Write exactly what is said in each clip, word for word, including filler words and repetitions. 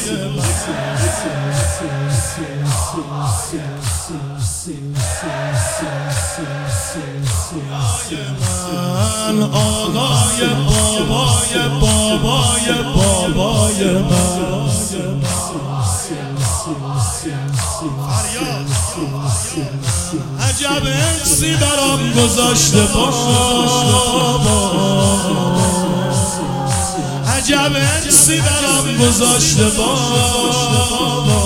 من آقای بابای بابای بابای من عجب عکسی برام گذاشته بابا، عجب عکسی برام گذاشته بابا،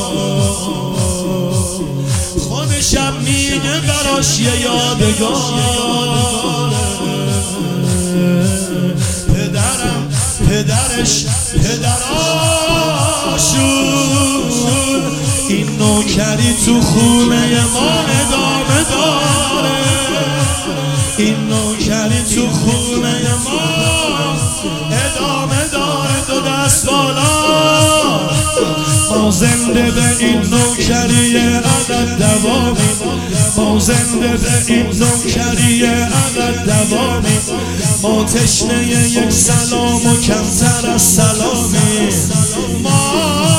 خودشم میگه براش یه یادگار. پدرم پدرش پدراشون این نوکری تو خونه ما ادامه داره، این نوکری تو خونه ما ادامه داره. دو دست بالا ما زنده به این نوکری ابد دوامی، ما زنده به این نوکری ابد دوامی. ما تشنه یک سلام و کمتر از سلامی، ما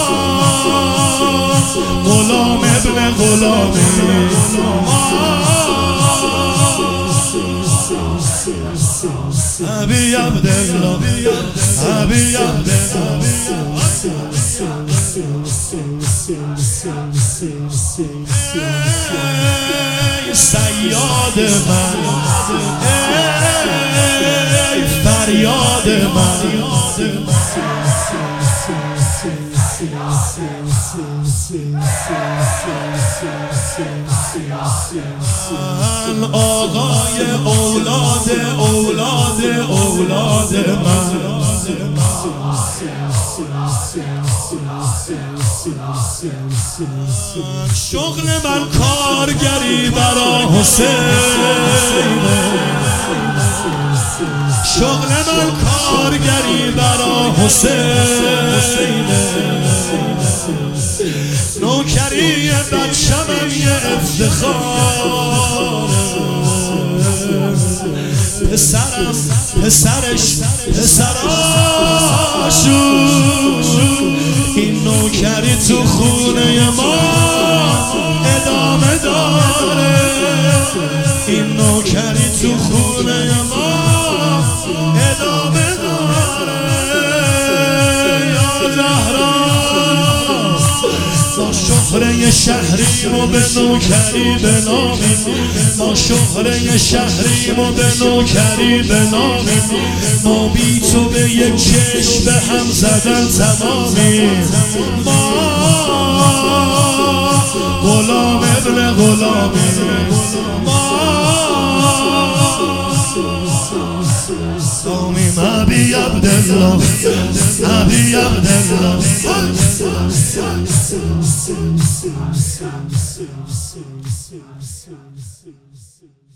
غلام ابن غلامی، ابی عبدالله ابی عبدالله صیاد من، ای فریاد من. من آقای اولاد اولاد اولاد من، شغل من کارگری برا حسین، شغل من کارگری برا حسین. نوکری بچه‌م یه افتخار، پسرم پسرش پسراشون این نوکری تو خونه ما ادامه داره، این نوکری تو خونه ما ادامه داره. یا زهرا ما شهره شهریم و به نوکری بنامیم، ما شهره شهریم و به نوکری بنامیم. ما بی تو به یک چشم به هم زدن تمامیم، ما غلام ابن غلامیم، ما سامیم ابی عبدالله ابی عبدالله.